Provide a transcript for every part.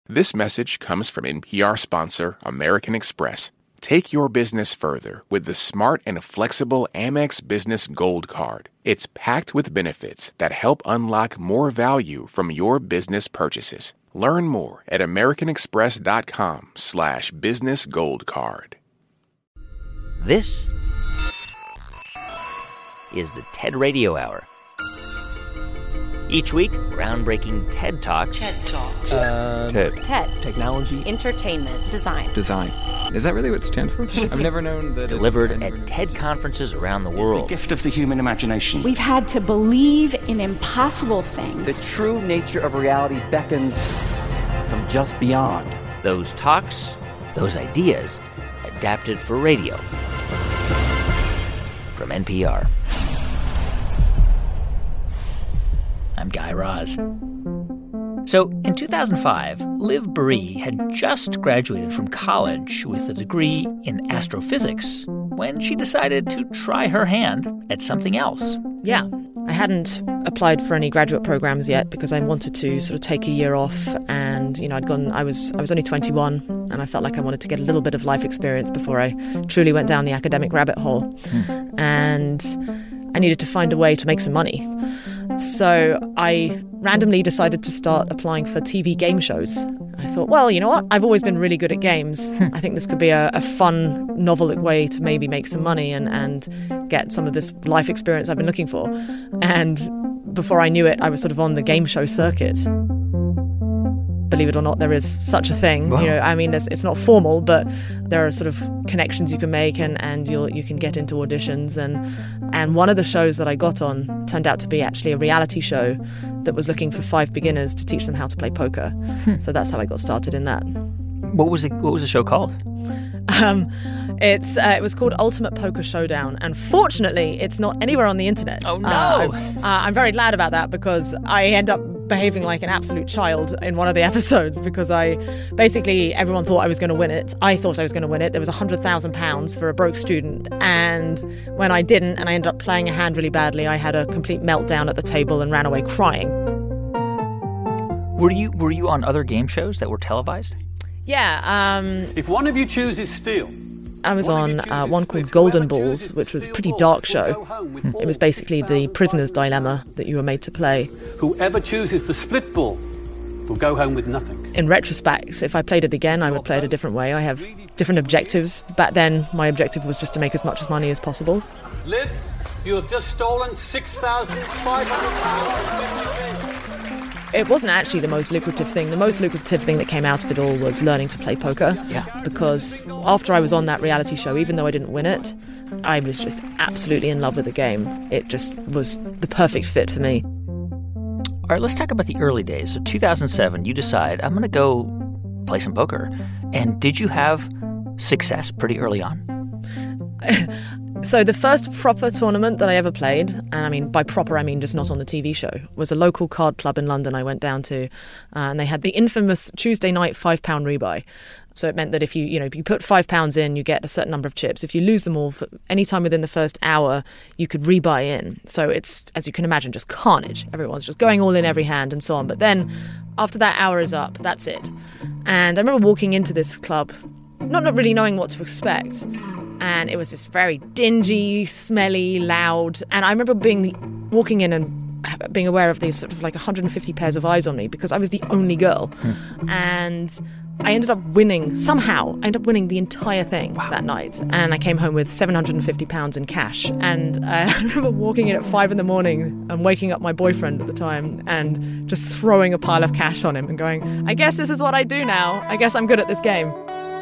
This message comes from NPR sponsor American Express. Take your business further with the smart and flexible Amex Business Gold Card. It's packed with benefits that help unlock more value from your business purchases. Learn more at americanexpress.com/businessgoldcard. This is the TED Radio Hour. Each week, groundbreaking TED Talks. TED Talks. TED. Technology. Entertainment. Design. Is that really what it stands for? I've never known that. Delivered at TED conferences around the world. The gift of the human imagination. We've had to believe in impossible things. The true nature of reality beckons from just beyond. Those talks, those ideas, adapted for radio. From NPR. I'm Guy Raz. So, in 2005, Liv Boeree had just graduated from college with a degree in astrophysics when she decided to try her hand at something else. Yeah, I hadn't applied for any graduate programs yet because I wanted to sort of take a year off, and I was only 21, and I felt like I wanted to get a little bit of life experience before I truly went down the academic rabbit hole. And I needed to find a way to make some money. So I randomly decided to start applying for TV game shows. I thought, well, you know what? I've always been really good at games. I think this could be a fun, novel way to maybe make some money and get some of this life experience I've been looking for. And before I knew it, I was sort of on the game show circuit. Believe it or not, there is such a thing. Wow. It's not formal, but there are sort of connections you can make, and you can get into auditions. And one of the shows that I got on turned out to be actually a reality show that was looking for 5 beginners to teach them how to play poker. So that's how I got started in that. What was the show called? It was called Ultimate Poker Showdown, and fortunately, it's not anywhere on the internet. Oh no! I'm very glad about that because I end up behaving like an absolute child in one of the episodes because everyone thought I was going to win it. I thought I was going to win it. There was £100,000 for a broke student, and when I didn't, and I ended up playing a hand really badly, I had a complete meltdown at the table and ran away crying. Were you on other game shows that were televised? Yeah. If one of you chooses steel, I was on one called Golden Balls, which was a pretty dark show. It was basically the prisoner's dilemma that you were made to play. Whoever chooses the split ball will go home with nothing. In retrospect, if I played it again, I would play it a different way. I have different objectives. Back then, my objective was just to make as much money as possible. Liv, you have just stolen £6,500. It wasn't actually the most lucrative thing. The most lucrative thing that came out of it all was learning to play poker. Yeah. Because after I was on that reality show, even though I didn't win it, I was just absolutely in love with the game. It just was the perfect fit for me. All right, let's talk about the early days. So 2007, you decide, I'm going to go play some poker. And did you have success pretty early on? So the first proper tournament that I ever played, and by proper I mean just not on the TV show, was a local card club in London I went down to, and they had the infamous Tuesday night £5 rebuy. So it meant that if you put £5 in, you get a certain number of chips. If you lose them all for any time within the first hour, you could rebuy in. So it's, as you can imagine, just carnage. Everyone's just going all in every hand and so on. But then after that hour is up, that's it. And I remember walking into this club, not really knowing what to expect. And it was just very dingy, smelly, loud. And I remember walking in and being aware of these sort of like 150 pairs of eyes on me because I was the only girl. And I ended up winning, somehow. I ended up winning the entire thing that night. And I came home with £750 in cash. And I remember walking in at 5 a.m. and waking up my boyfriend at the time and just throwing a pile of cash on him and going, I guess this is what I do now. I guess I'm good at this game.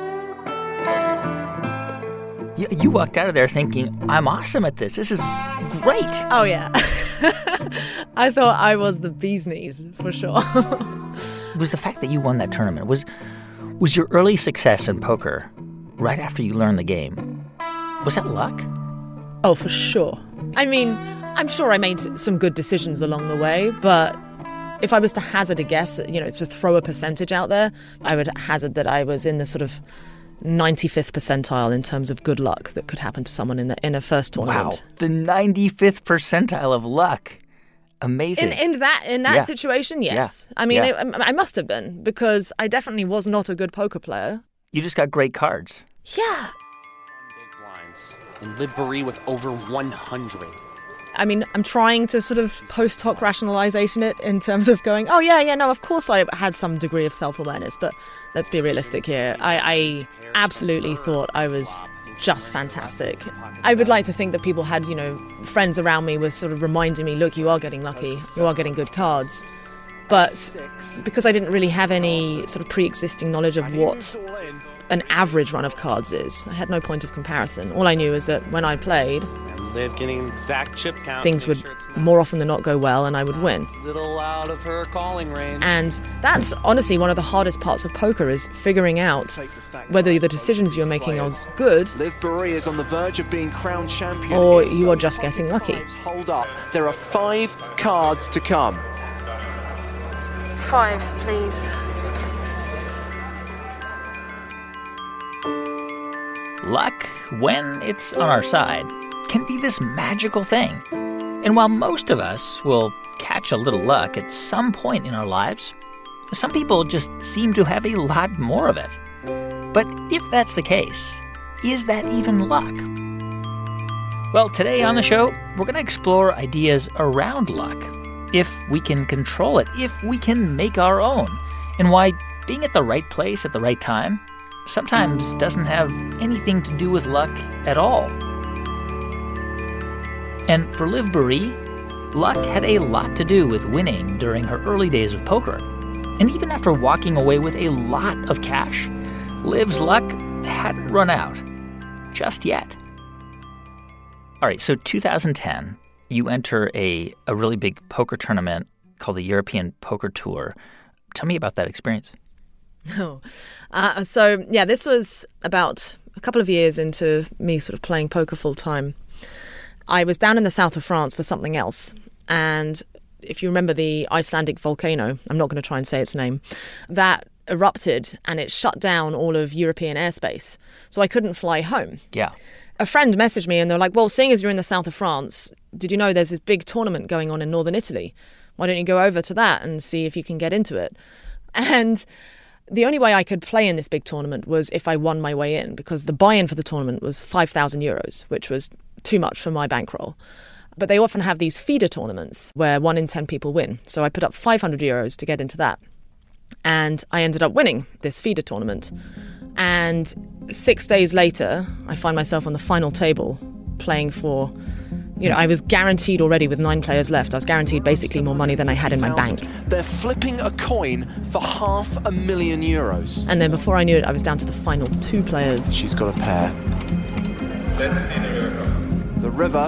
You walked out of there thinking, I'm awesome at this. This is great. Oh, yeah. I thought I was the bee's knees, for sure. It was the fact that you won that tournament. Was your early success in poker right after you learned the game, was that luck? Oh, for sure. I'm sure I made some good decisions along the way, but if I was to hazard a guess, to throw a percentage out there, I would hazard that I was in the sort of 95th percentile in terms of good luck that could happen to someone in a first tournament. Wow, the 95th percentile of luck. amazing. In that situation, yes. Yeah. I mean, Yeah. I must have been, because I definitely was not a good poker player. You just got great cards. Yeah. Big blinds. And Liv Boeree with over 100. I mean, I'm trying to sort of post hoc rationalization it in terms of going, oh, yeah, no, of course I had some degree of self-awareness, but let's be realistic here. I absolutely thought I was just fantastic. I would like to think that people had, friends around me were sort of reminding me, look, you are getting lucky, you are getting good cards. But because I didn't really have any sort of pre-existing knowledge of what an average run of cards is, I had no point of comparison. All I knew is that when I played, Liv getting exact chip count. things would more often than not go well and I would win. Little out of her calling range. And that's honestly one of the hardest parts of poker, is figuring out whether the decisions you're making are good Liv Boeree is on the verge of being crowned champion. or you are just getting lucky. Hold up. There are 5 cards to come. 5, please. Luck, when it's on our side, can be this magical thing. And while most of us will catch a little luck at some point in our lives, some people just seem to have a lot more of it. But if that's the case, is that even luck? Well, today on the show, we're going to explore ideas around luck. If we can control it, if we can make our own, and why being at the right place at the right time sometimes doesn't have anything to do with luck at all. And for Liv Boeree, luck had a lot to do with winning during her early days of poker. And even after walking away with a lot of cash, Liv's luck hadn't run out. Just yet. All right, so 2010, you enter a really big poker tournament called the European Poker Tour. Tell me about that experience. This was about a couple of years into me sort of playing poker full time. I was down in the south of France for something else. And if you remember the Icelandic volcano, I'm not going to try and say its name, that erupted and it shut down all of European airspace. So I couldn't fly home. Yeah. A friend messaged me and they're like, well, seeing as you're in the south of France, did you know there's this big tournament going on in northern Italy? Why don't you go over to that and see if you can get into it? And the only way I could play in this big tournament was if I won my way in, because the buy-in for the tournament was 5,000 euros, which was too much for my bankroll. But they often have these feeder tournaments where 1 in 10 people win. So I put up 500 euros to get into that. And I ended up winning this feeder tournament. And 6 days later, I find myself on the final table playing for, I was guaranteed already with 9 players left. I was guaranteed basically more money than I had in my bank. They're flipping a coin for €500,000. And then before I knew it, I was down to the final 2 players. She's got a pair. Let's see the river. The river.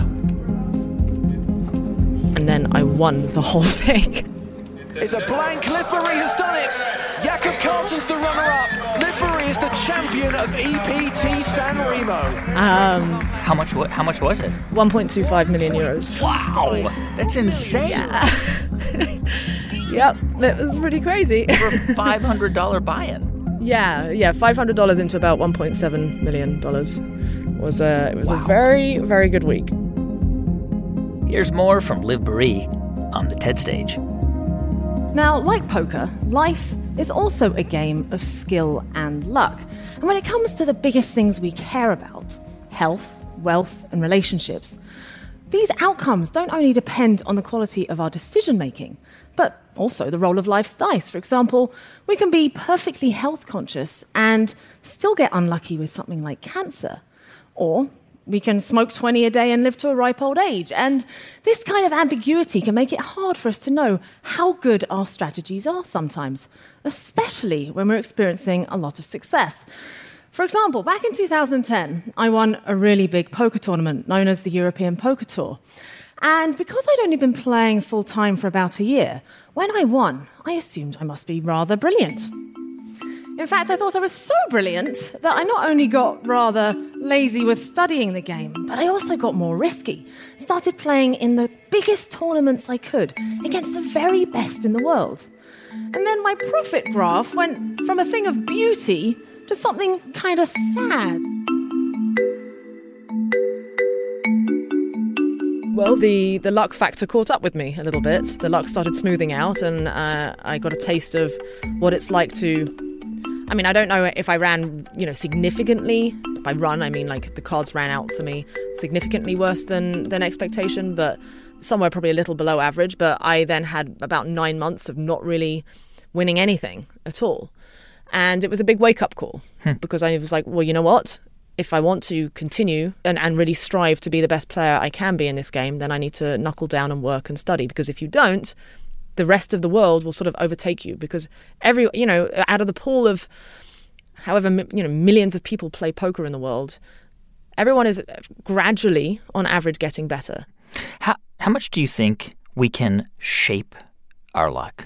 And then I won the whole thing. It's a blank. Liv Boeree has done it. Jakob Carlsen's the runner-up. Liv Boeree is the champion of EPT San Remo. How much was it? 1.25 million euros. Wow, that's insane. Yeah. Yep, it was pretty crazy. For a $500 buy-in. Yeah, $500 into about $1.7 million. It was a very, very good week. Here's more from Liv Boeree on the TED stage. Now, like poker, life is also a game of skill and luck. And when it comes to the biggest things we care about, health, wealth, and relationships, these outcomes don't only depend on the quality of our decision-making, but also the roll of life's dice. For example, we can be perfectly health conscious and still get unlucky with something like cancer. Or we can smoke 20 a day and live to a ripe old age. And this kind of ambiguity can make it hard for us to know how good our strategies are sometimes, especially when we're experiencing a lot of success. For example, back in 2010, I won a really big poker tournament known as the European Poker Tour. And because I'd only been playing full-time for about a year, when I won, I assumed I must be rather brilliant. In fact, I thought I was so brilliant that I not only got rather lazy with studying the game, but I also got more risky. Started playing in the biggest tournaments I could against the very best in the world. And then my profit graph went from a thing of beauty to something kind of sad. Well, the luck factor caught up with me a little bit. The luck started smoothing out, and I got a taste of what it's like to... I mean, I don't know if I ran, significantly. By run, I mean, like, the cards ran out for me significantly worse than expectation, but somewhere probably a little below average. But I then had about 9 months of not really winning anything at all. And it was a big wake-up call because I was like, well, you know what? If I want to continue and really strive to be the best player I can be in this game, then I need to knuckle down and work and study. Because if you don't, the rest of the world will sort of overtake you. Because out of the pool of however, millions of people play poker in the world, everyone is gradually, on average, getting better. How much do you think we can shape our luck?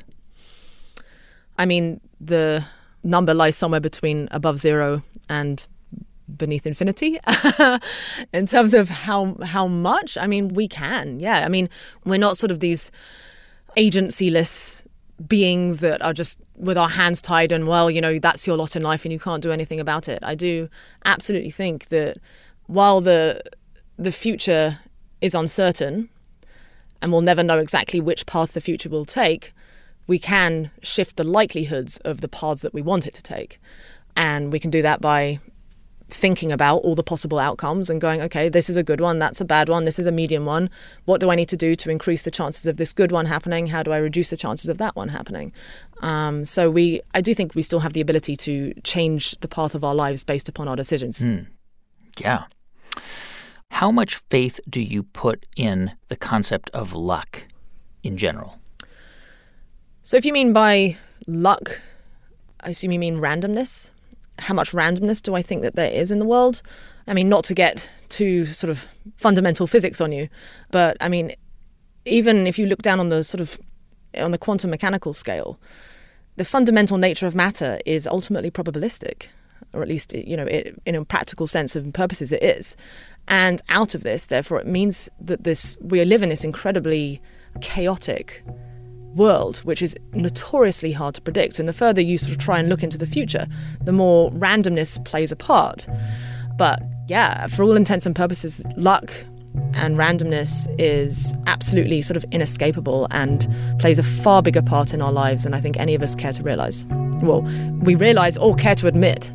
I mean, the number lies somewhere between above zero and beneath infinity in terms of how much. I mean, we can. Yeah. I mean, we're not sort of these agency-less beings that are just with our hands tied and, well, that's your lot in life and you can't do anything about it. I do absolutely think that while the future is uncertain and we'll never know exactly which path the future will take, we can shift the likelihoods of the paths that we want it to take. And we can do that by thinking about all the possible outcomes and going, okay, this is a good one, that's a bad one, this is a medium one. What do I need to do to increase the chances of this good one happening? How do I reduce the chances of that one happening? So I do think we still have the ability to change the path of our lives based upon our decisions. Yeah. How much faith do you put in the concept of luck in general? So if you mean by luck, I assume you mean randomness. How much randomness do I think that there is in the world? I mean, not to get too sort of fundamental physics on you, but I mean, even if you look down on the quantum mechanical scale, the fundamental nature of matter is ultimately probabilistic, or at least, in a practical sense and purposes it is. And out of this, therefore, it means that we live in this incredibly chaotic world, which is notoriously hard to predict. And the further you sort of try and look into the future, the more randomness plays a part. But yeah, for all intents and purposes, luck and randomness is absolutely sort of inescapable and plays a far bigger part in our lives than I think any of us care to realize. Well, we realize or care to admit.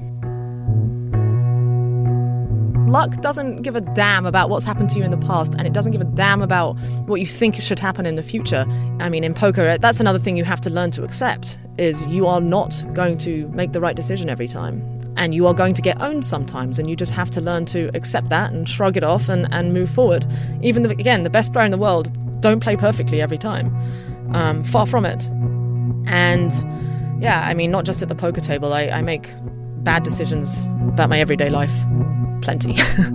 Luck doesn't give a damn about what's happened to you in the past, and it doesn't give a damn about what you think should happen in the future. I mean, in poker, that's another thing you have to learn to accept, is you are not going to make the right decision every time. And you are going to get owned sometimes, and you just have to learn to accept that and shrug it off and move forward. Even, the best player in the world don't play perfectly every time. Far from it. And, yeah, I mean, not just at the poker table. I make bad decisions about my everyday life. Plenty.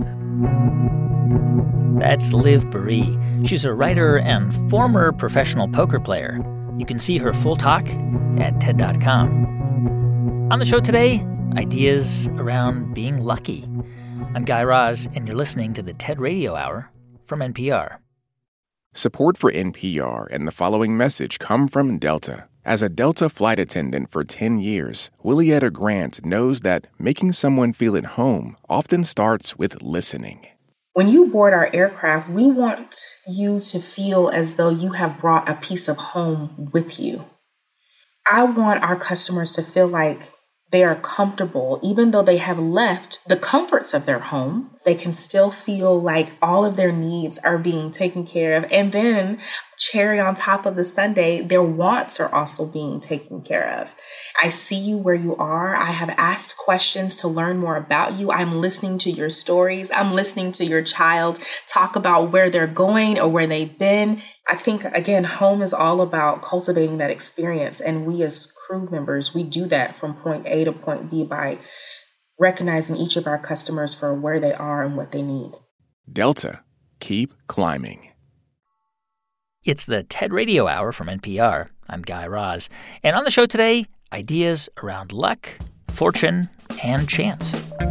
That's Liv Boeree. She's a writer and former professional poker player. You can see her full talk at TED.com. On the show today, ideas around being lucky. I'm Guy Raz, and you're listening to the TED Radio Hour from NPR. Support for NPR and the following message come from Delta. As a Delta flight attendant for 10 years, Willietta Grant knows that making someone feel at home often starts with listening. When you board our aircraft, we want you to feel as though you have brought a piece of home with you. I want our customers to feel like they are comfortable, even though they have left the comforts of their home. They can still feel like all of their needs are being taken care of. And then, cherry on top of the sundae, their wants are also being taken care of. I see you where you are. I have asked questions to learn more about you. I'm listening to your stories. I'm listening to your child talk about where they're going or where they've been. I think, again, home is all about cultivating that experience. And we as crew members, we do that from point A to point B by recognizing each of our customers for where they are and what they need. Delta, keep climbing. It's the TED Radio Hour from NPR. I'm Guy Raz. And on the show today, ideas around luck, fortune, and chance.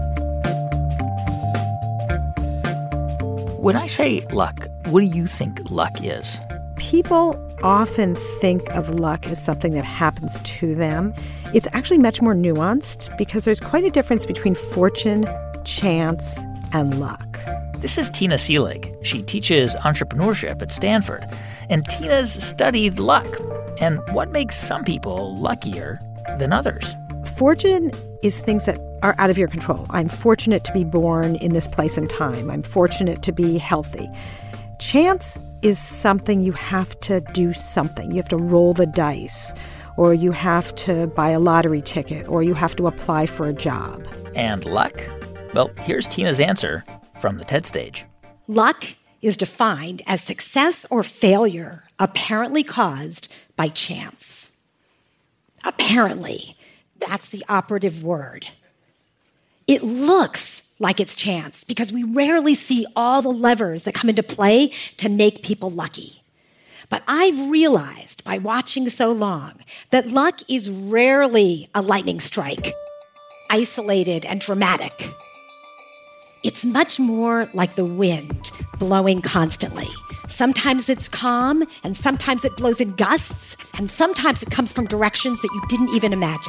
When I say luck, what do you think luck is? People often think of luck as something that happens to them. It's actually much more nuanced because there's quite a difference between fortune, chance, and luck. This is Tina Seelig. She teaches entrepreneurship at Stanford. And Tina's studied luck and what makes some people luckier than others. Fortune is things that are out of your control. I'm fortunate to be born in this place and time. I'm fortunate to be healthy. Chance is something you have to do something. You have to roll the dice, or you have to buy a lottery ticket, or you have to apply for a job. And luck? Well, here's Tina's answer from the TED stage. Luck is defined as success or failure apparently caused by chance. Apparently, that's the operative word. It looks like it's chance because we rarely see all the levers that come into play to make people lucky. But I've realized by watching so long that luck is rarely a lightning strike, isolated and dramatic. It's much more like the wind blowing constantly. Sometimes it's calm, and sometimes it blows in gusts, and sometimes it comes from directions that you didn't even imagine.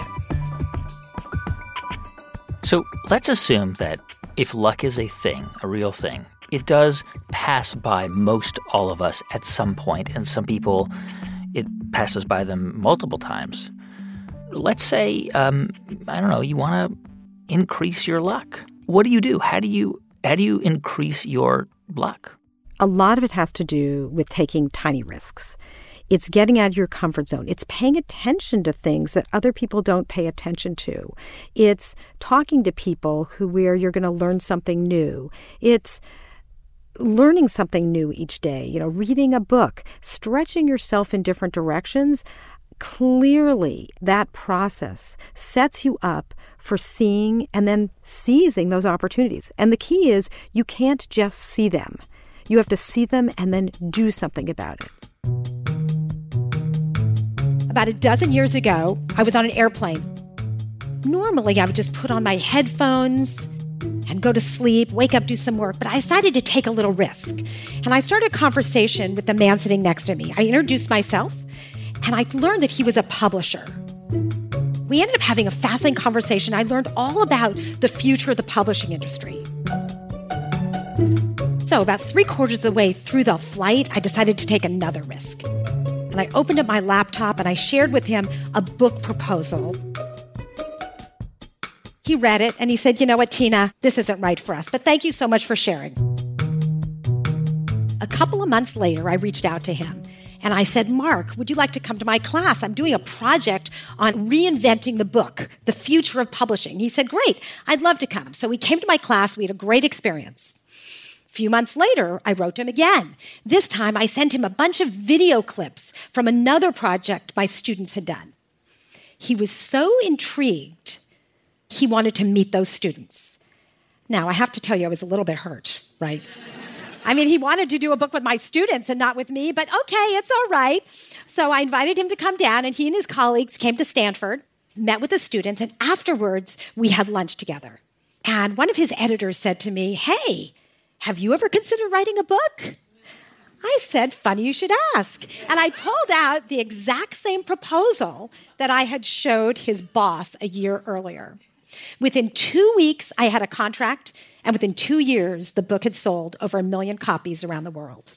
So let's assume that if luck is a thing, a real thing, it does pass by most all of us at some point, and some people, it passes by them multiple times. Let's say, you want to increase your luck. What do you do? How do you increase your luck? A lot of it has to do with taking tiny risks. It's getting out of your comfort zone. It's paying attention to things that other people don't pay attention to. It's talking to people where you're going to learn something new. It's learning something new each day, reading a book, stretching yourself in different directions. Clearly, that process sets you up for seeing and then seizing those opportunities. And the key is you can't just see them. You have to see them and then do something about it. About a dozen years ago, I was on an airplane. Normally, I would just put on my headphones and go to sleep, wake up, do some work. But I decided to take a little risk. And I started a conversation with the man sitting next to me. I introduced myself, and I learned that he was a publisher. We ended up having a fascinating conversation. I learned all about the future of the publishing industry. So about 3/4 of the way through the flight, I decided to take another risk. And I opened up my laptop and I shared with him a book proposal. He read it and he said, "You know what, Tina, this isn't right for us, but thank you so much for sharing." A couple of months later, I reached out to him and I said, "Mark, would you like to come to my class? I'm doing a project on reinventing the book, the future of publishing." He said, "Great, I'd love to come." So he came to my class. We had a great experience. A few months later, I wrote him again. This time, I sent him a bunch of video clips from another project my students had done. He was so intrigued, he wanted to meet those students. Now, I have to tell you, I was a little bit hurt, right? I mean, he wanted to do a book with my students and not with me, but okay, it's all right. So I invited him to come down, and he and his colleagues came to Stanford, met with the students, and afterwards, we had lunch together. And one of his editors said to me, "Hey, have you ever considered writing a book?" I said, "Funny you should ask." And I pulled out the exact same proposal that I had showed his boss a year earlier. Within 2 weeks, I had a contract, and within 2 years, the book had sold over 1 million copies around the world.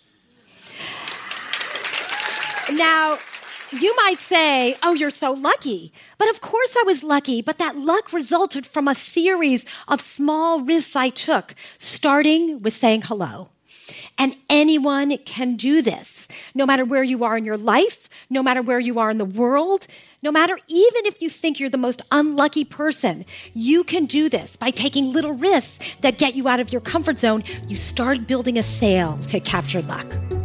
Now, you might say, "Oh, you're so lucky." But of course I was lucky, but that luck resulted from a series of small risks I took, starting with saying hello. And anyone can do this, no matter where you are in your life, no matter where you are in the world, no matter even if you think you're the most unlucky person, you can do this by taking little risks that get you out of your comfort zone. You start building a sail to capture luck.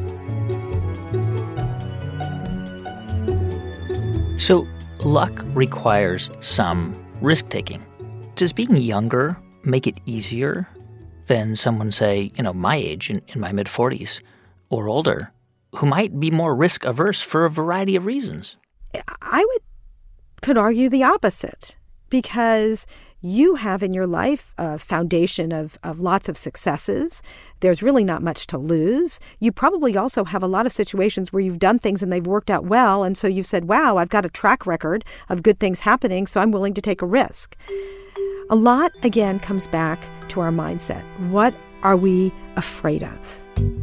So luck requires some risk-taking. Does being younger make it easier than someone, say, my age, in my mid-40s or older, who might be more risk-averse for a variety of reasons? I could argue the opposite, because you have in your life a foundation of lots of successes. There's really not much to lose. You probably also have a lot of situations where you've done things and they've worked out well, and so you've said, wow, I've got a track record of good things happening, so I'm willing to take a risk. A lot, again, comes back to our mindset. What are we afraid of?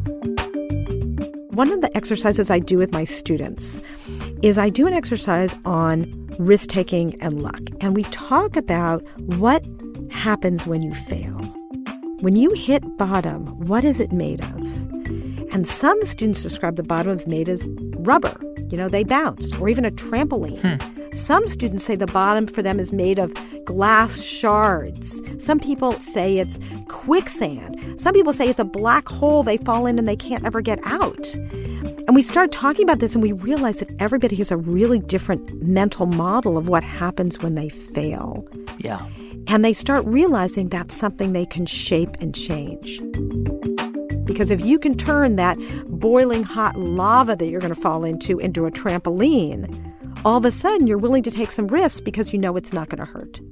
One of the exercises I do with my students is I do an exercise on risk-taking and luck. And we talk about what happens when you fail. When you hit bottom, what is it made of? And some students describe the bottom as made as rubber. They bounce, or even a trampoline. Some students say the bottom for them is made of glass shards. Some people say it's quicksand. Some people say it's a black hole they fall in and they can't ever get out. And we start talking about this and we realize that everybody has a really different mental model of what happens when they fail. Yeah. And they start realizing that's something they can shape and change. Because if you can turn that boiling hot lava that you're going to fall into a trampoline, all of a sudden you're willing to take some risks because you know it's not going to hurt.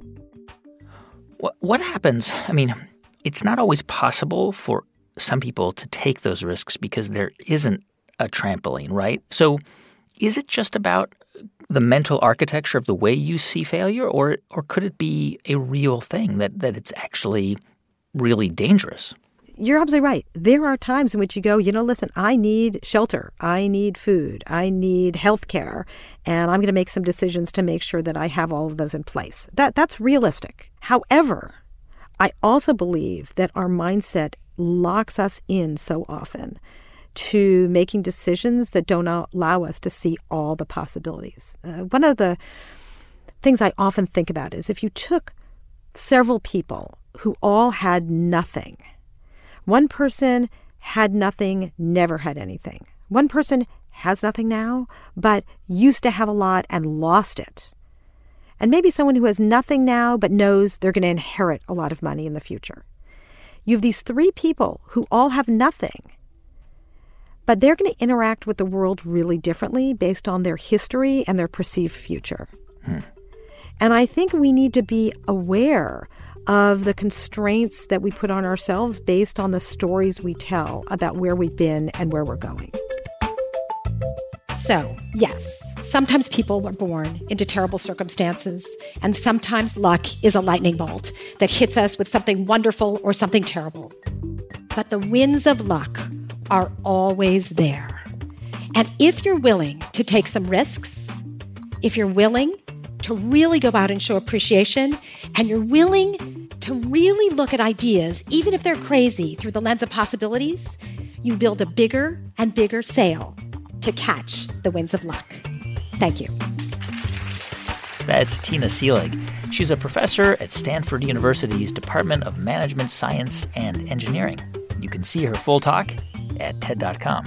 What happens? I mean, it's not always possible for some people to take those risks because there isn't a trampoline, right? So is it just about the mental architecture of the way you see failure, or could it be a real thing that it's actually really dangerous? You're absolutely right. There are times in which you go, listen, I need shelter, I need food, I need health care, and I'm going to make some decisions to make sure that I have all of those in place. That's realistic. However, I also believe that our mindset locks us in so often to making decisions that don't allow us to see all the possibilities. One of the things I often think about is if you took several people who all had nothing. One person had nothing, never had anything. One person has nothing now, but used to have a lot and lost it. And maybe someone who has nothing now, but knows they're going to inherit a lot of money in the future. You have these three people who all have nothing, but they're going to interact with the world really differently based on their history and their perceived future. And I think we need to be aware of the constraints that we put on ourselves based on the stories we tell about where we've been and where we're going. So, yes, sometimes people are born into terrible circumstances, and sometimes luck is a lightning bolt that hits us with something wonderful or something terrible. But the winds of luck are always there. And if you're willing to take some risks, if you're willing to really go out and show appreciation, and you're willing to really look at ideas, even if they're crazy, through the lens of possibilities, you build a bigger and bigger sail to catch the winds of luck. Thank you. That's Tina Seelig. She's a professor at Stanford University's Department of Management Science and Engineering. You can see her full talk at TED.com.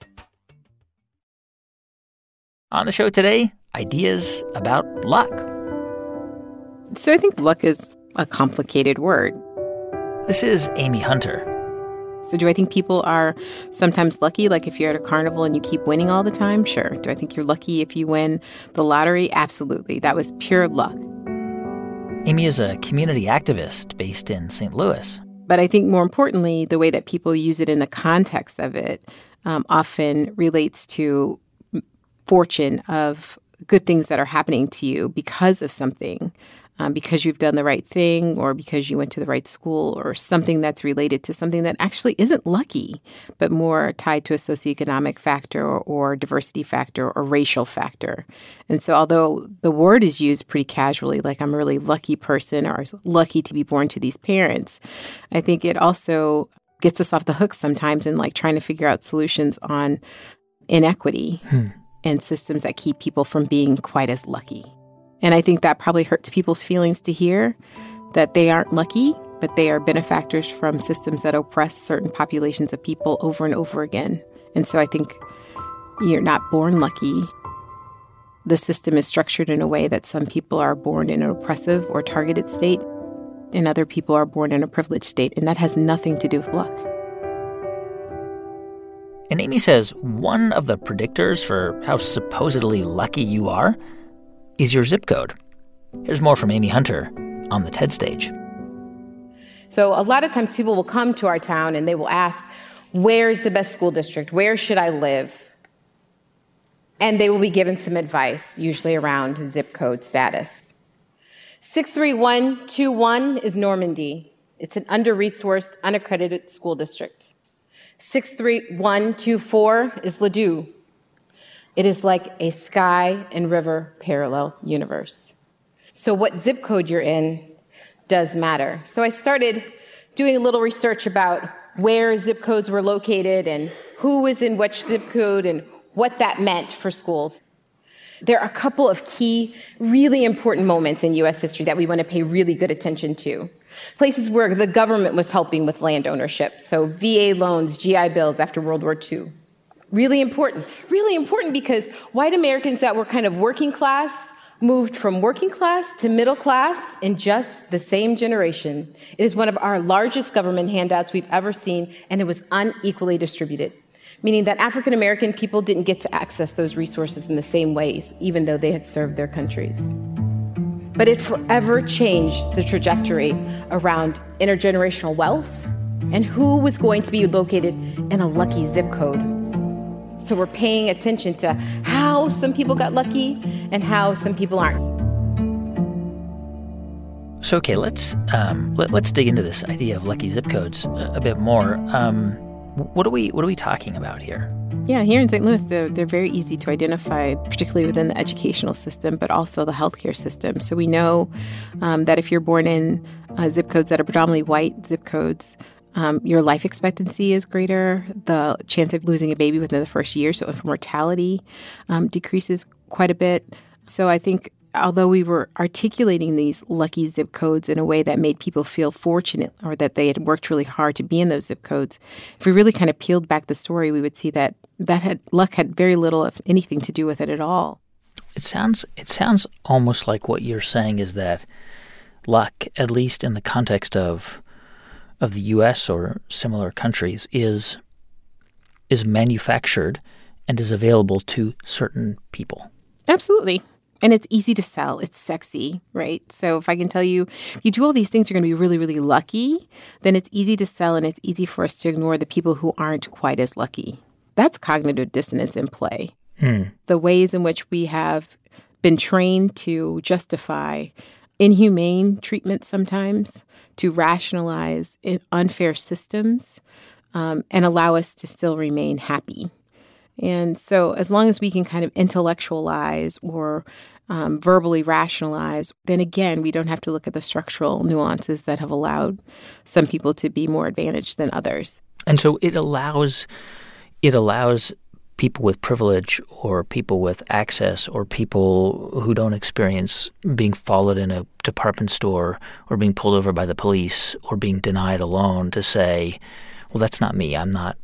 On the show today, ideas about luck. So I think luck is a complicated word. This is Amy Hunter. So do I think people are sometimes lucky, like if you're at a carnival and you keep winning all the time? Sure. Do I think you're lucky if you win the lottery? Absolutely. That was pure luck. Amy is a community activist based in St. Louis. But I think more importantly, the way that people use it in the context of it often relates to fortune of good things that are happening to you because of something, because you've done the right thing or because you went to the right school or something that's related to something that actually isn't lucky, but more tied to a socioeconomic factor or diversity factor or racial factor. And so although the word is used pretty casually, like I'm a really lucky person or lucky to be born to these parents, I think it also gets us off the hook sometimes in like trying to figure out solutions on inequity and systems that keep people from being quite as lucky. And I think that probably hurts people's feelings to hear that they aren't lucky, but they are benefactors from systems that oppress certain populations of people over and over again. And so I think you're not born lucky. The system is structured in a way that some people are born in an oppressive or targeted state, and other people are born in a privileged state, and that has nothing to do with luck. And Amy says one of the predictors for how supposedly lucky you are is your zip code. Here's more from Amy Hunter on the TED stage. So a lot of times people will come to our town and they will ask, where's the best school district? Where should I live? And they will be given some advice, usually around zip code status. 63121 is Normandy. It's an under-resourced, unaccredited school district. 63124 is Ladue. It is like a sky and river parallel universe. So what zip code you're in does matter. So I started doing a little research about where zip codes were located and who was in which zip code and what that meant for schools. There are a couple of key, really important moments in U.S. history that we want to pay really good attention to. Places where the government was helping with land ownership, so VA loans, GI Bills after World War II. Really important because white Americans that were kind of working class moved from working class to middle class in just the same generation. It is one of our largest government handouts we've ever seen, and it was unequally distributed, meaning that African American people didn't get to access those resources in the same ways, even though they had served their countries. But it forever changed the trajectory around intergenerational wealth and who was going to be located in a lucky zip code. So we're paying attention to how some people got lucky and how some people aren't. So, okay, let's dig into this idea of lucky zip codes a bit more. What are we talking about here? Yeah, here in St. Louis, they're very easy to identify, particularly within the educational system, but also the healthcare system. So we know that if you're born in zip codes that are predominantly white zip codes, your life expectancy is greater. The chance of losing a baby within the first year, so infant mortality, decreases quite a bit. So I think although we were articulating these lucky zip codes in a way that made people feel fortunate or that they had worked really hard to be in those zip codes, if we really kind of peeled back the story, we would see that luck had very little, if anything, to do with it at all. It sounds almost like what you're saying is that luck, at least in the context of the U.S. or similar countries, is manufactured and is available to certain people. Absolutely. And it's easy to sell. It's sexy, right? So if I can tell you, if you do all these things, you're going to be really, really lucky, then it's easy to sell and it's easy for us to ignore the people who aren't quite as lucky. That's cognitive dissonance in play. The ways in which we have been trained to justify inhumane treatment sometimes, to rationalize unfair systems, and allow us to still remain happy. And so as long as we can kind of intellectualize or verbally rationalize, then again, we don't have to look at the structural nuances that have allowed some people to be more advantaged than others. And so it allows people with privilege or people with access or people who don't experience being followed in a department store or being pulled over by the police or being denied a loan to say, well, that's not me. I'm not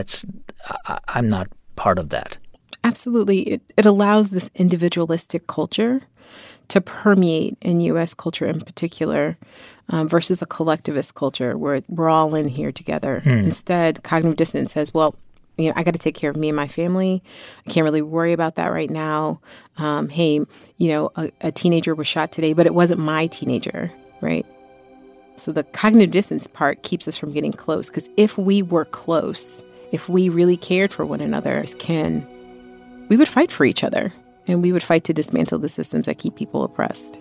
part of that. Absolutely. It allows this individualistic culture to permeate in U.S. culture in particular versus a collectivist culture where we're all in here together. Instead, cognitive dissonance says, well, I got to take care of me and my family. I can't really worry about that right now. Hey, a teenager was shot today, but it wasn't my teenager, right? So the cognitive dissonance part keeps us from getting close, because if we were close, if we really cared for one another as kin, we would fight for each other, and we would fight to dismantle the systems that keep people oppressed.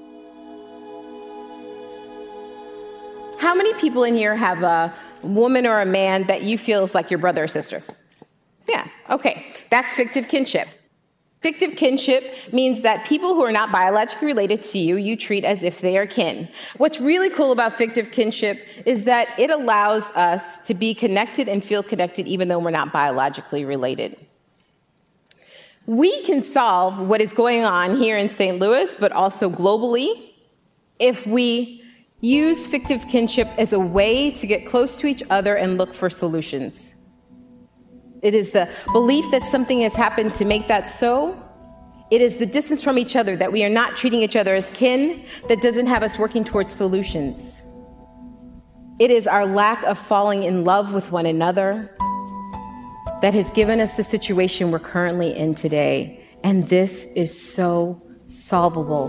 How many people in here have a woman or a man that you feel is like your brother or sister? Yeah, okay. That's fictive kinship. Fictive kinship means that people who are not biologically related to you, you treat as if they are kin. What's really cool about fictive kinship is that it allows us to be connected and feel connected even though we're not biologically related. We can solve what is going on here in St. Louis, but also globally, if we use fictive kinship as a way to get close to each other and look for solutions. It is the belief that something has happened to make that so. It is the distance from each other, that we are not treating each other as kin, that doesn't have us working towards solutions. It is our lack of falling in love with one another that has given us the situation we're currently in today. And this is so solvable.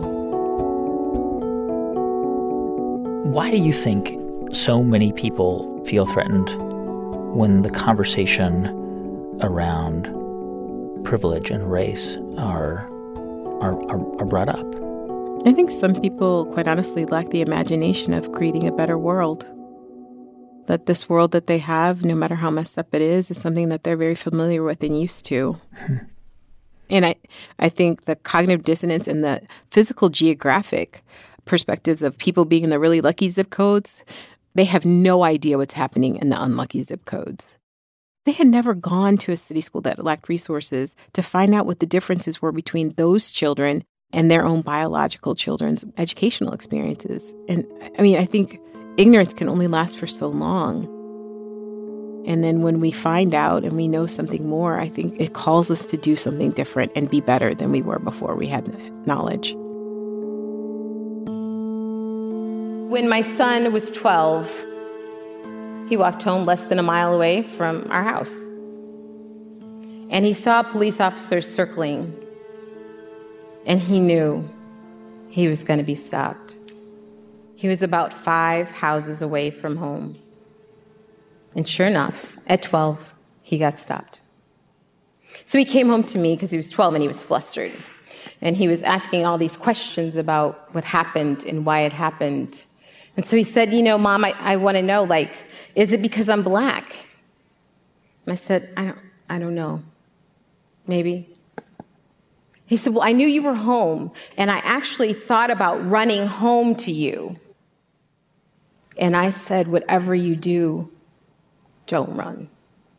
Why do you think so many people feel threatened when the conversation around privilege and race are brought up? I think some people, quite honestly, lack the imagination of creating a better world. that this world that they have, no matter how messed up it is something that they're very familiar with and used to. And I think the cognitive dissonance and the physical geographic perspectives of people being in the really lucky zip codes, they have no idea what's happening in the unlucky zip codes. They had never gone to a city school that lacked resources to find out what the differences were between those children and their own biological children's educational experiences. And I mean, I think ignorance can only last for so long. And then when we find out and we know something more, I think it calls us to do something different and be better than we were before we had knowledge. When my son was 12, he walked home less than a mile away from our house. And he saw police officers circling. And he knew he was going to be stopped. He was about 5 houses away from home. And sure enough, at 12, he got stopped. So he came home to me because he was 12 and he was flustered. And he was asking all these questions about what happened and why it happened. And so he said, Mom, I want to know, is it because I'm black? And I said, I don't know. Maybe. He said, well, I knew you were home, and I actually thought about running home to you. And I said, whatever you do, don't run.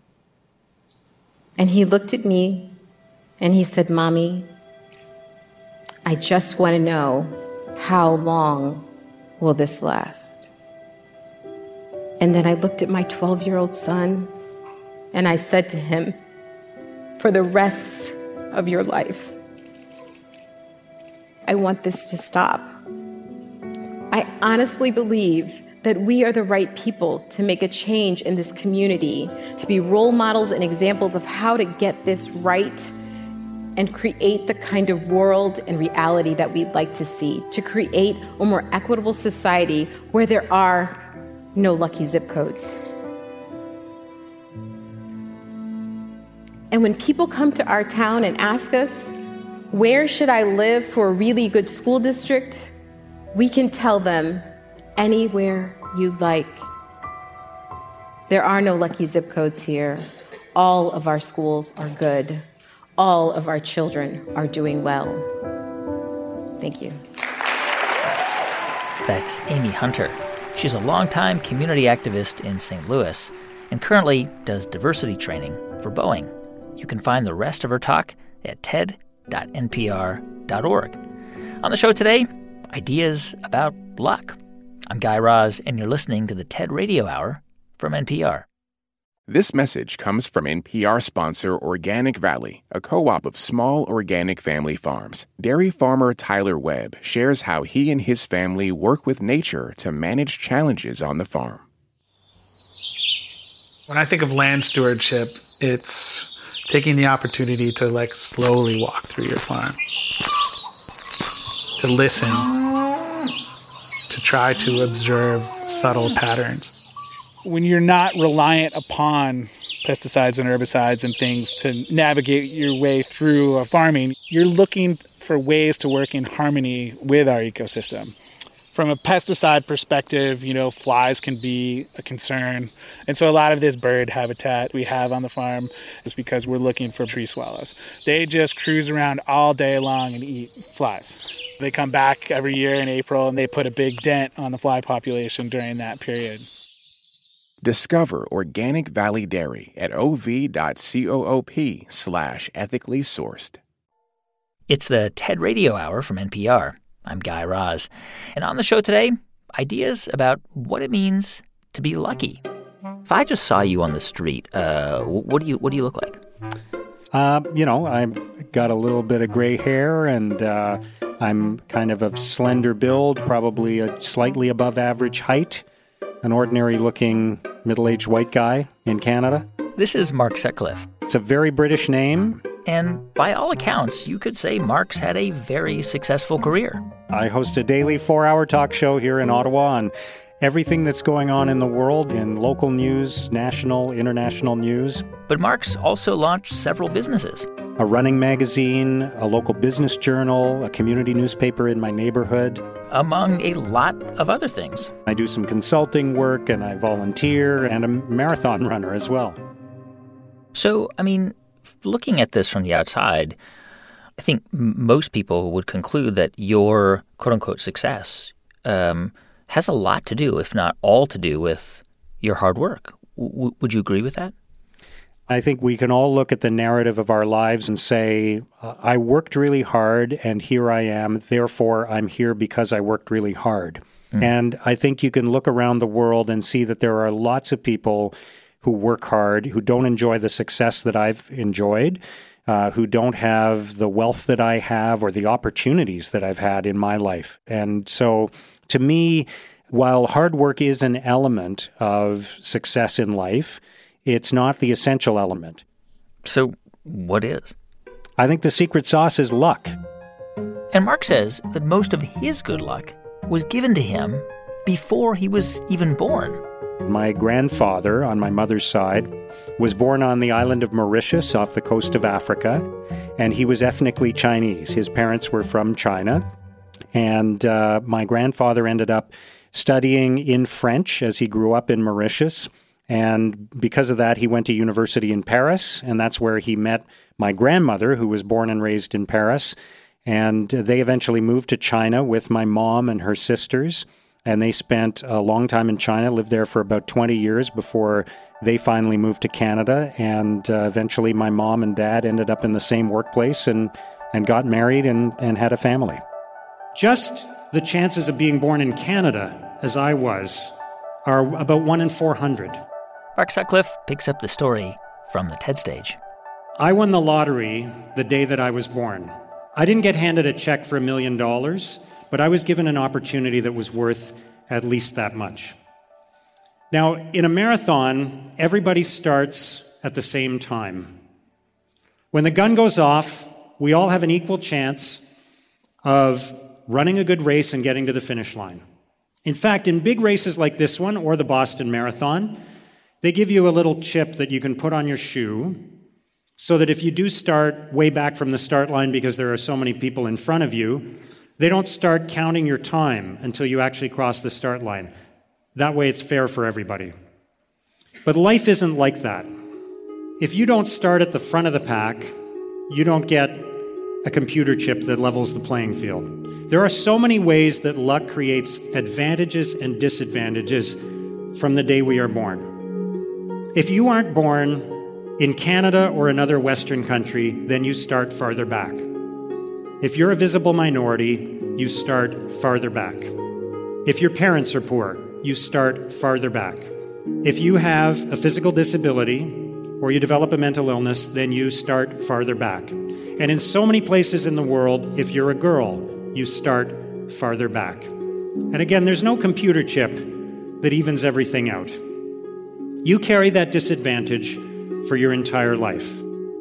And he looked at me, and he said, Mommy, I just want to know, how long will this last? And then I looked at my 12-year-old son, and I said to him, for the rest of your life, I want this to stop. I honestly believe that we are the right people to make a change in this community, to be role models and examples of how to get this right and create the kind of world and reality that we'd like to see, to create a more equitable society where there are no lucky zip codes. And when people come to our town and ask us, where should I live for a really good school district? We can tell them, anywhere you like. There are no lucky zip codes here. All of our schools are good. All of our children are doing well. Thank you. That's Amy Hunter. She's a longtime community activist in St. Louis and currently does diversity training for Boeing. You can find the rest of her talk at ted.npr.org. On the show today, ideas about luck. I'm Guy Raz, and you're listening to the TED Radio Hour from NPR. This message comes from NPR sponsor Organic Valley, a co-op of small organic family farms. Dairy farmer Tyler Webb shares how he and his family work with nature to manage challenges on the farm. When I think of land stewardship, it's taking the opportunity to slowly walk through your farm, to listen, to try to observe subtle patterns. When you're not reliant upon pesticides and herbicides and things to navigate your way through farming, you're looking for ways to work in harmony with our ecosystem. From a pesticide perspective, flies can be a concern. And so a lot of this bird habitat we have on the farm is because we're looking for tree swallows. They just cruise around all day long and eat flies. They come back every year in April, and they put a big dent on the fly population during that period. Discover Organic Valley Dairy at ov.coop/ethically sourced. It's the TED Radio Hour from NPR. I'm Guy Raz. And on the show today, ideas about what it means to be lucky. If I just saw you on the street, what do you look like? I've got a little bit of gray hair, and I'm kind of a slender build, probably a slightly above average height. An ordinary-looking middle-aged white guy in Canada. This is Mark Sutcliffe. It's a very British name. And by all accounts, you could say Mark's had a very successful career. I host a daily 4-hour talk show here in Ottawa on everything that's going on in the world, in local news, national, international news. But Mark's also launched several businesses. a running magazine, a local business journal, a community newspaper in my neighborhood. Among a lot of other things. I do some consulting work, and I volunteer, and a marathon runner as well. So, I mean, looking at this from the outside, I think most people would conclude that your quote-unquote success has a lot to do, if not all to do, with your hard work. Would you agree with that? I think we can all look at the narrative of our lives and say, I worked really hard and here I am. Therefore, I'm here because I worked really hard. And I think you can look around the world and see that there are lots of people who work hard, who don't enjoy the success that I've enjoyed, who don't have the wealth that I have or the opportunities that I've had in my life. And so to me, while hard work is an element of success in life, it's not the essential element. So what is? I think the secret sauce is luck. And Mark says that most of his good luck was given to him before he was even born. My grandfather, on my mother's side, was born on the island of Mauritius off the coast of Africa, and he was ethnically Chinese. His parents were from China, and my grandfather ended up studying in French as he grew up in Mauritius. And because of that, he went to university in Paris, and that's where he met my grandmother, who was born and raised in Paris. And they eventually moved to China with my mom and her sisters, and they spent a long time in China, lived there for about 20 years before they finally moved to Canada. And eventually my mom and dad ended up in the same workplace and got married and had a family. Just the chances of being born in Canada, as I was, are about 1 in 400. Mark Sutcliffe picks up the story from the TED stage. I won the lottery the day that I was born. I didn't get handed a check for $1 million, but I was given an opportunity that was worth at least that much. Now, in a marathon, everybody starts at the same time. When the gun goes off, we all have an equal chance of running a good race and getting to the finish line. In fact, in big races like this one or the Boston Marathon, they give you a little chip that you can put on your shoe so that if you do start way back from the start line because there are so many people in front of you, they don't start counting your time until you actually cross the start line. That way it's fair for everybody. But life isn't like that. If you don't start at the front of the pack, you don't get a computer chip that levels the playing field. There are so many ways that luck creates advantages and disadvantages from the day we are born. If you aren't born in Canada or another Western country, then you start farther back. If you're a visible minority, you start farther back. If your parents are poor, you start farther back. If you have a physical disability or you develop a mental illness, then you start farther back. And in so many places in the world, if you're a girl, you start farther back. And again, there's no computer chip that evens everything out. You carry that disadvantage for your entire life.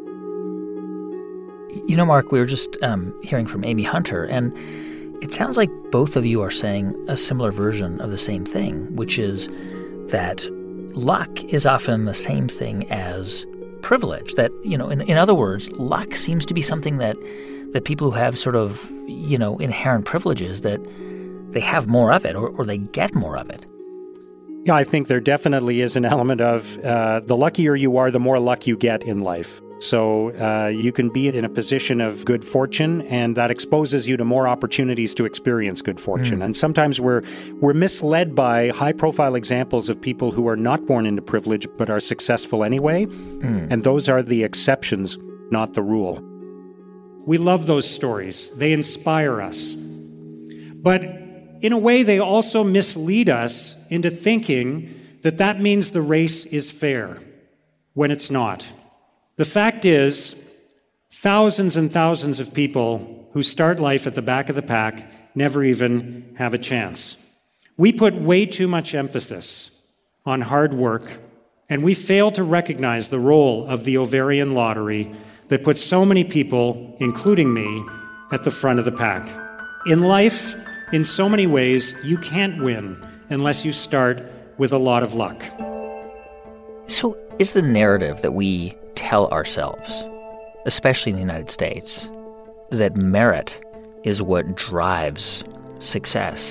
You know, Mark, we were just hearing from Amy Hunter, and it sounds like both of you are saying a similar version of the same thing, which is that luck is often the same thing as privilege. That, you know, in other words, luck seems to be something that people who have sort of, you know, inherent privileges, that they have more of it or they get more of it. Yeah, I think there definitely is an element of the luckier you are, the more luck you get in life. So you can be in a position of good fortune, and that exposes you to more opportunities to experience good fortune. And sometimes we're misled by high-profile examples of people who are not born into privilege but are successful anyway. And those are the exceptions, not the rule. We love those stories. They inspire us. But in a way, they also mislead us into thinking that that means the race is fair, when it's not. The fact is, thousands and thousands of people who start life at the back of the pack never even have a chance. We put way too much emphasis on hard work, and we fail to recognize the role of the ovarian lottery that puts so many people, including me, at the front of the pack. In life, in so many ways, you can't win unless you start with a lot of luck. So is the narrative that we tell ourselves especially in the United States, that merit is what drives success.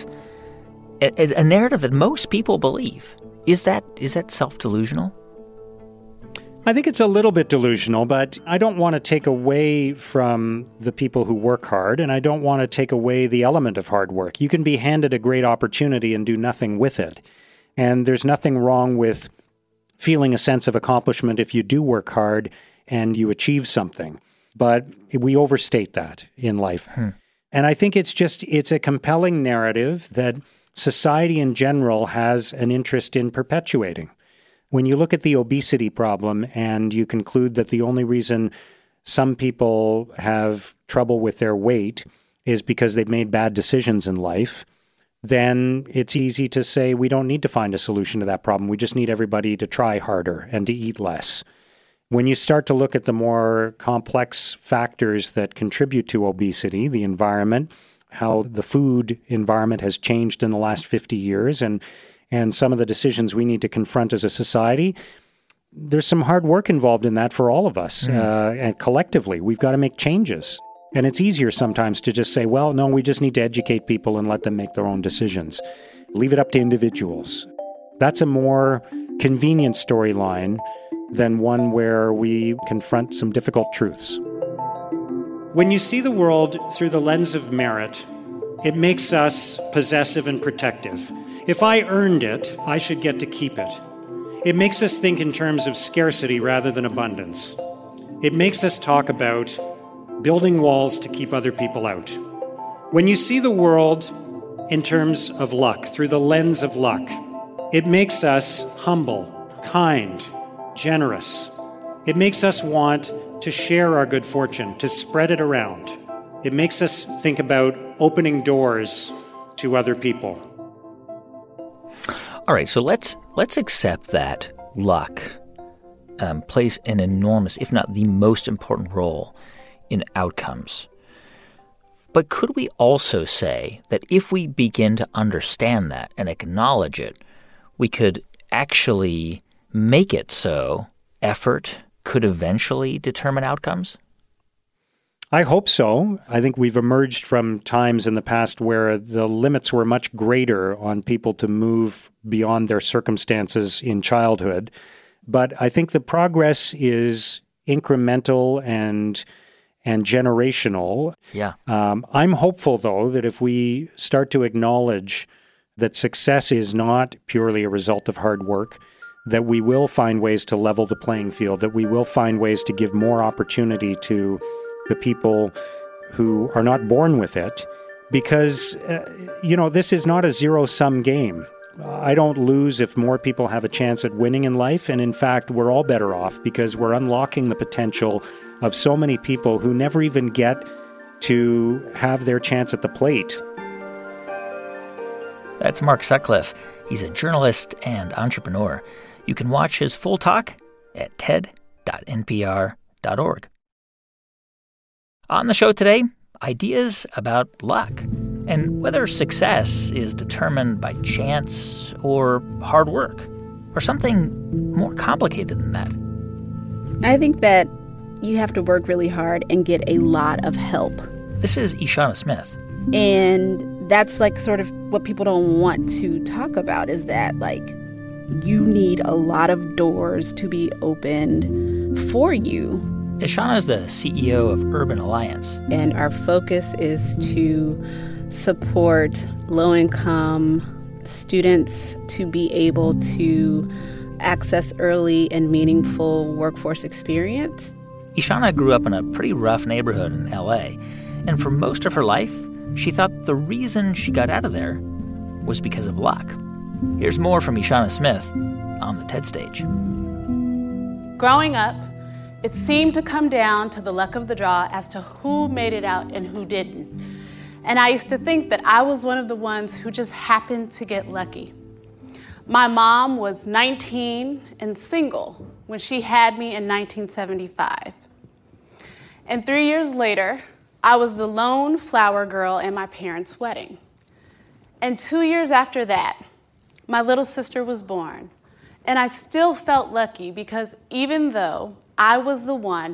A narrative that most people believe. Is that self-delusional? I think it's a little bit delusional, but I don't want to take away from the people who work hard, and I don't want to take away the element of hard work. You can be handed a great opportunity and do nothing with it. And there's nothing wrong with feeling a sense of accomplishment if you do work hard and you achieve something. But we overstate that in life. And I think it's a compelling narrative that society in general has an interest in perpetuating. When you look at the obesity problem and you conclude that the only reason some people have trouble with their weight is because they've made bad decisions in life, then it's easy to say we don't need to find a solution to that problem. We just need everybody to try harder and to eat less. When you start to look at the more complex factors that contribute to obesity, the environment, how the food environment has changed in the last 50 years, and some of the decisions we need to confront as a society, there's some hard work involved in that for all of us. And collectively, we've got to make changes. And it's easier sometimes to just say, well, no, we just need to educate people and let them make their own decisions. Leave it up to individuals. That's a more convenient storyline than one where we confront some difficult truths. When you see the world through the lens of merit, it makes us possessive and protective. If I earned it, I should get to keep it. It makes us think in terms of scarcity rather than abundance. It makes us talk about building walls to keep other people out. When you see the world in terms of luck, through the lens of luck, it makes us humble, kind, generous. It makes us want to share our good fortune, to spread it around. It makes us think about opening doors to other people. All right, so let's accept that luck plays an enormous, if not the most important role in outcomes. But could we also say that if we begin to understand that and acknowledge it, we could actually make it so effort could eventually determine outcomes? I hope so. I think we've emerged from times in the past where the limits were much greater on people to move beyond their circumstances in childhood. But I think the progress is incremental and generational. Yeah. I'm hopeful, though, that if we start to acknowledge that success is not purely a result of hard work, that we will find ways to level the playing field, that we will find ways to give more opportunity to the people who are not born with it, because, this is not a zero-sum game. I don't lose if more people have a chance at winning in life, and in fact, we're all better off because we're unlocking the potential of so many people who never even get to have their chance at the plate. That's Mark Sutcliffe. He's a journalist and entrepreneur. You can watch his full talk at ted.npr.org. On the show today, ideas about luck and whether success is determined by chance or hard work or something more complicated than that. I think that you have to work really hard and get a lot of help. This is Ishana Smith. And that's sort of what people don't want to talk about, is that you need a lot of doors to be opened for you. Ishana is the CEO of Urban Alliance. And our focus is to support low-income students to be able to access early and meaningful workforce experience. Ishana grew up in a pretty rough neighborhood in L.A., and for most of her life, she thought the reason she got out of there was because of luck. Here's more from Ishana Smith on the TED stage. Growing up, it seemed to come down to the luck of the draw as to who made it out and who didn't. And I used to think that I was one of the ones who just happened to get lucky. My mom was 19 and single when she had me in 1975. And 3 years later, I was the lone flower girl at my parents' wedding. And 2 years after that, my little sister was born. And I still felt lucky because even though I was the one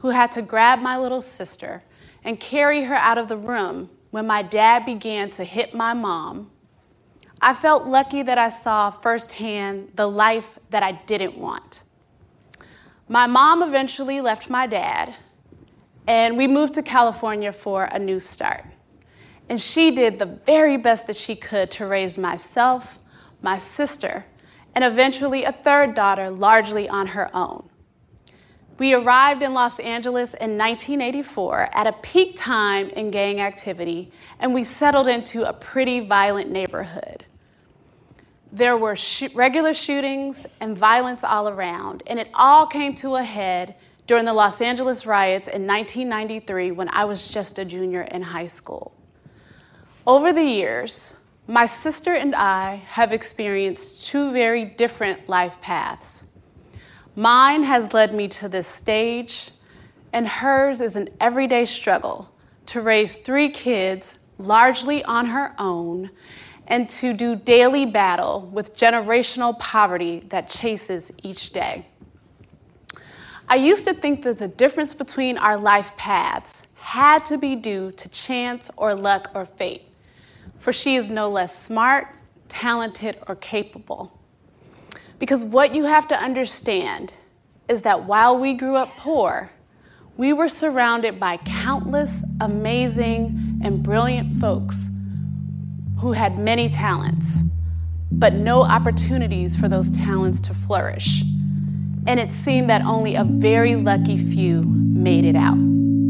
who had to grab my little sister and carry her out of the room when my dad began to hit my mom, I felt lucky that I saw firsthand the life that I didn't want. My mom eventually left my dad, and we moved to California for a new start. And she did the very best that she could to raise myself, my sister, and eventually a third daughter largely on her own. We arrived in Los Angeles in 1984 at a peak time in gang activity, and we settled into a pretty violent neighborhood. There were regular shootings and violence all around, and it all came to a head during the Los Angeles riots in 1993 when I was just a junior in high school. Over the years, my sister and I have experienced two very different life paths. Mine has led me to this stage, and hers is an everyday struggle to raise 3 kids largely on her own and to do daily battle with generational poverty that chases each day. I used to think that the difference between our life paths had to be due to chance or luck or fate, for she is no less smart, talented, or capable. Because what you have to understand is that while we grew up poor, we were surrounded by countless amazing and brilliant folks who had many talents, but no opportunities for those talents to flourish. And it seemed that only a very lucky few made it out.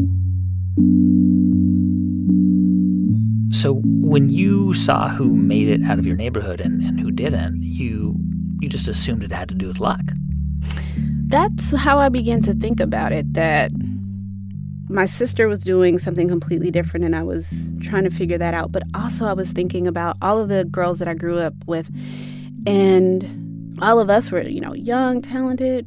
So when you saw who made it out of your neighborhood and who didn't, you just assumed it had to do with luck. That's how I began to think about it, that my sister was doing something completely different and I was trying to figure that out. But also I was thinking about all of the girls that I grew up with, and all of us were, young, talented,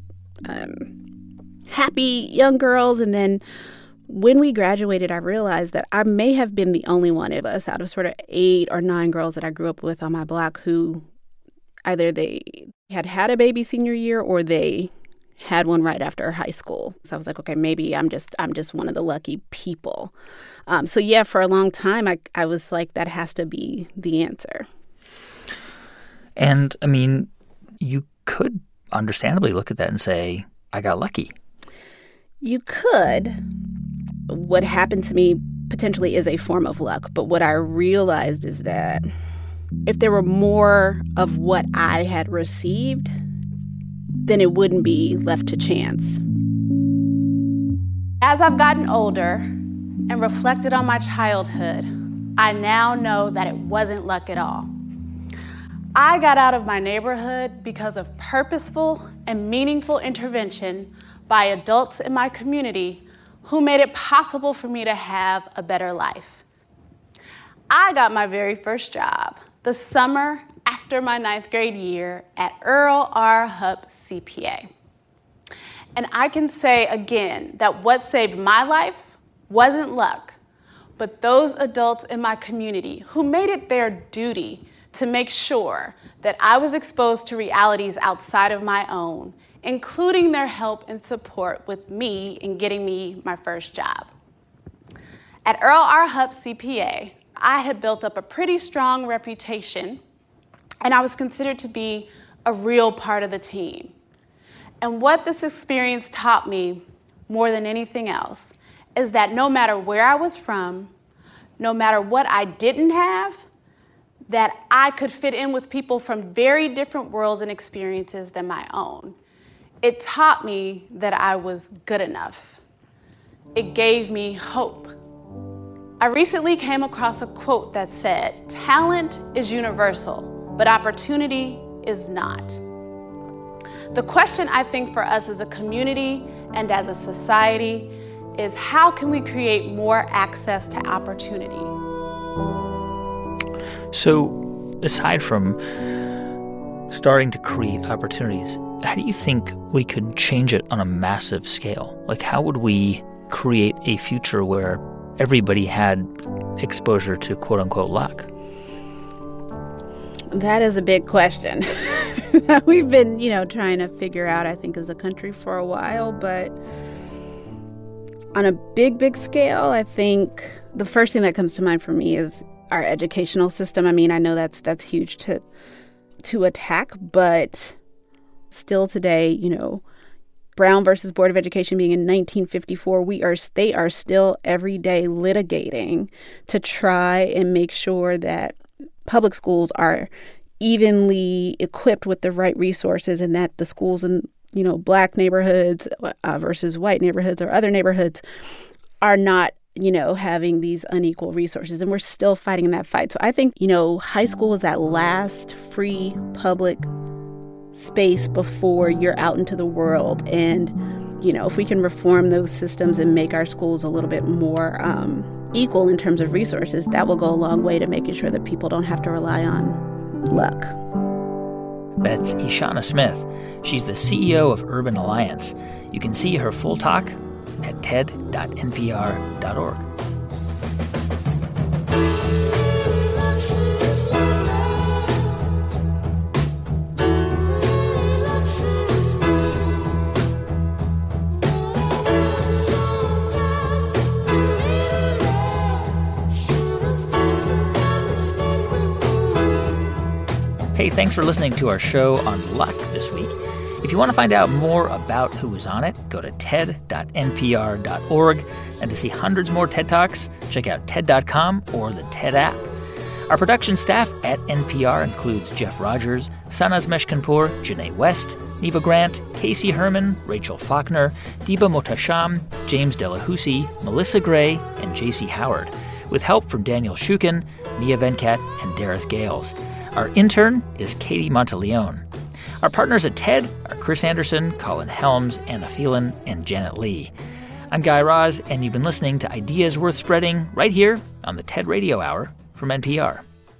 happy young girls. And then when we graduated, I realized that I may have been the only one of us out of sort of 8 or 9 girls that I grew up with on my block who either they had a baby senior year or they had one right after high school. So I was like, okay, maybe I'm just one of the lucky people. So yeah, for a long time, I was like, that has to be the answer. And I mean, you could understandably look at that and say, I got lucky. You could. What happened to me potentially is a form of luck. But what I realized is that if there were more of what I had received, then it wouldn't be left to chance. As I've gotten older and reflected on my childhood, I now know that it wasn't luck at all. I got out of my neighborhood because of purposeful and meaningful intervention by adults in my community who made it possible for me to have a better life. I got my very first job the summer after my 9th grade year at Earl R. Hupp CPA. And I can say again that what saved my life wasn't luck, but those adults in my community who made it their duty to make sure that I was exposed to realities outside of my own, including their help and support with me in getting me my first job. At Earl R. Hupp CPA, I had built up a pretty strong reputation, and I was considered to be a real part of the team. And what this experience taught me more than anything else is that no matter where I was from, no matter what I didn't have, that I could fit in with people from very different worlds and experiences than my own. It taught me that I was good enough. It gave me hope. I recently came across a quote that said, "Talent is universal, but opportunity is not." The question I think for us as a community and as a society is how can we create more access to opportunity? So aside from starting to create opportunities, how do you think we could change it on a massive scale? Like, how would we create a future where everybody had exposure to quote-unquote luck? That is a big question. We've been, trying to figure out, I think, as a country for a while, but On a big scale, I think the first thing that comes to mind for me is our educational system. I mean, I know that's huge to attack, but still today, you know, Brown versus Board of Education being in 1954, they are still every day litigating to try and make sure that public schools are evenly equipped with the right resources, and that the schools in, you know, Black neighborhoods versus white neighborhoods or other neighborhoods are not, you know, having these unequal resources. And we're still fighting that fight. So I think, you know, high school is that last free public space before you're out into the world. And, you know, if we can reform those systems and make our schools a little bit more equal in terms of resources, that will go a long way to making sure that people don't have to rely on luck. That's Ishana Smith. She's the CEO of Urban Alliance. You can see her full talk at ted.npr.org. Hey, thanks for listening to our show on luck this week. If you want to find out more about who was on it, go to ted.npr.org. And to see hundreds more TED Talks, check out TED.com or the TED app. Our production staff at NPR includes Jeff Rogers, Sanaz Meshkinpour, Janae West, Neva Grant, Casey Herman, Rachel Faulkner, Diba Motasham, James Delahousie, Melissa Gray, and J.C. Howard, with help from Daniel Shukin, Mia Venkat, and Dareth Gales. Our intern is Katie Monteleone. Our partners at TED are Chris Anderson, Colin Helms, Anna Phelan, and Janet Lee. I'm Guy Raz, and you've been listening to Ideas Worth Spreading right here on the TED Radio Hour from NPR.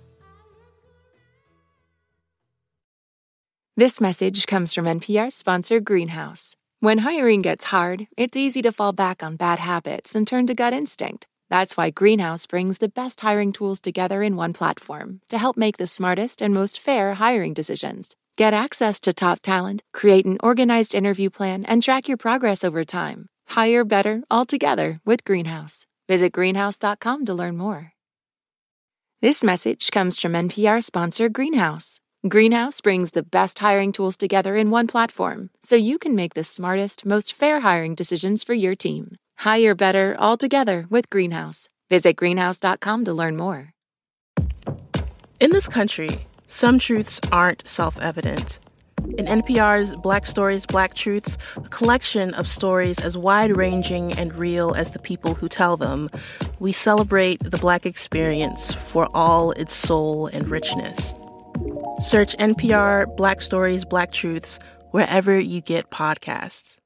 This message comes from NPR sponsor Greenhouse. When hiring gets hard, it's easy to fall back on bad habits and turn to gut instinct. That's why Greenhouse brings the best hiring tools together in one platform to help make the smartest and most fair hiring decisions. Get access to top talent, create an organized interview plan, and track your progress over time. Hire better altogether with Greenhouse. Visit greenhouse.com to learn more. This message comes from NPR sponsor Greenhouse. Greenhouse brings the best hiring tools together in one platform so you can make the smartest, most fair hiring decisions for your team. Hire better altogether with Greenhouse. Visit greenhouse.com to learn more. In this country, some truths aren't self-evident. In NPR's Black Stories, Black Truths, a collection of stories as wide-ranging and real as the people who tell them, we celebrate the Black experience for all its soul and richness. Search NPR Black Stories, Black Truths wherever you get podcasts.